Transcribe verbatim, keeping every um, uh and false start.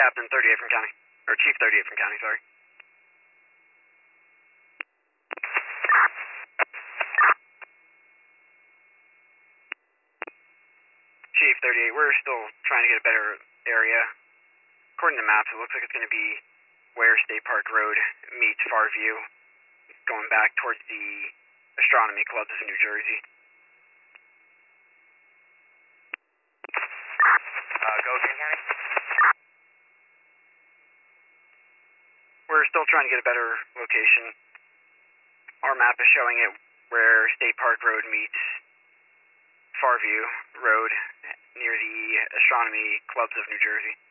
Captain thirty-eight from County. Or Chief thirty-eight from County, sorry. Chief thirty-eight, we're still trying to get a better area. According to maps, it looks like it's going to be where State Park Road meets Farview, going back towards the astronomy clubs of New Jersey. Uh, go again, County? We're still trying to get a better location. Our map is showing it where State Park Road meets Farview Road near the astronomy clubs of New Jersey.